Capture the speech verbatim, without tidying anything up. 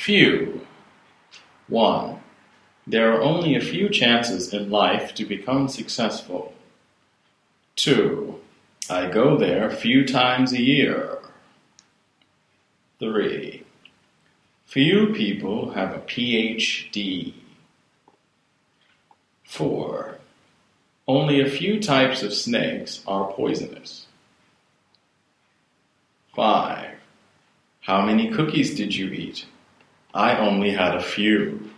Few. one. There are only a few chances in life to become successful. two. I go there few times a year. three. Few people have a P H D. four. Only a few types of snakes are poisonous. five. How many cookies did you eat? I only had a few.